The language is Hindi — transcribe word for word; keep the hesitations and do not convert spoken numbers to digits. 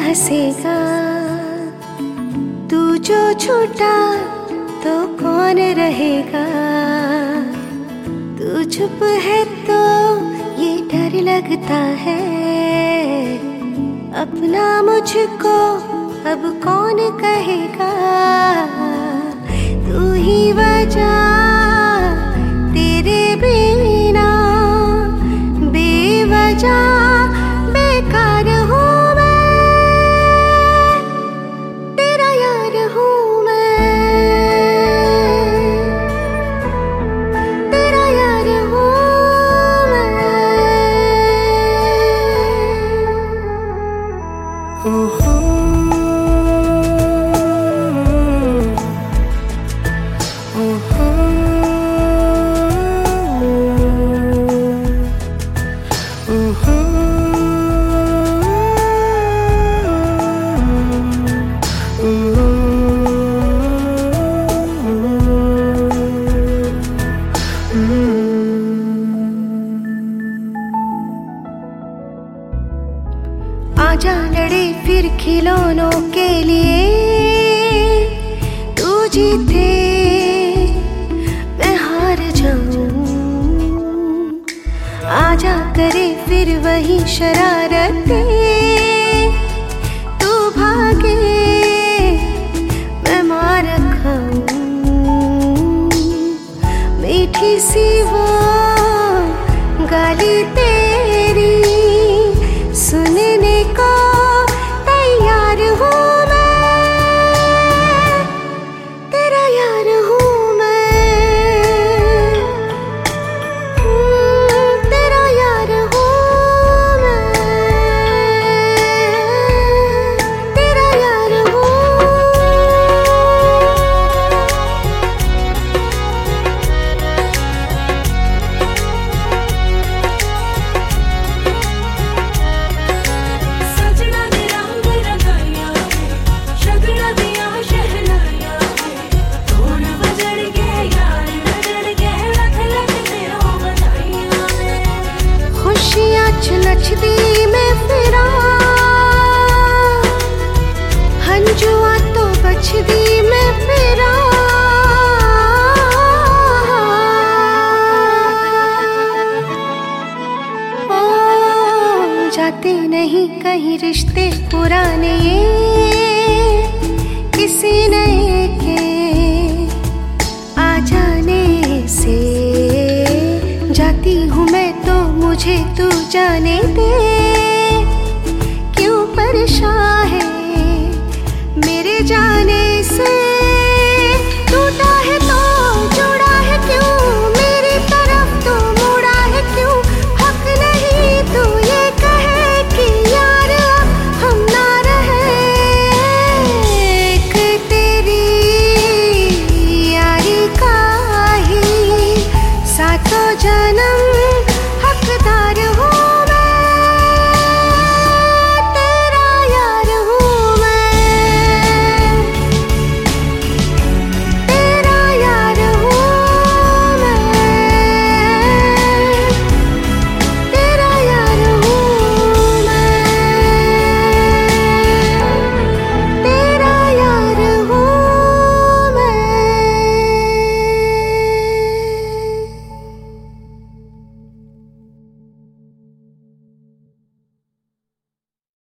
हंसेगा। तू जो छूटा तो कौन रहेगा। तू चुप है तो ये डर लगता है, अपना मुझको अब कौन कहेगा। तू ही वजह, तेरे बिना बेवजह बेकार हूँ मैं, तेरा यार हूँ मैं, तेरा यार हूँ मैं। ओहो आजा लड़े फिर खिलौनों के लिए। तू जीते मैं हार जाऊं। आजा करे फिर वही शरारतें। तू भागे मैं मार खाऊं। मीठी सी वो गाली तेरी सुनने को तैयार हूँ मैं, तेरा यार हूँ मैं, तेरा यार हूँ मैं, तेरा यार हूँ। नचदी में फिरा हंजुआ तो बचदी में फिरा। ओ जाते नहीं कहीं रिश्ते पुराने ये किसी नए के आ जाने से। जाती हूँ मैं तो मुझे तू जाने दे।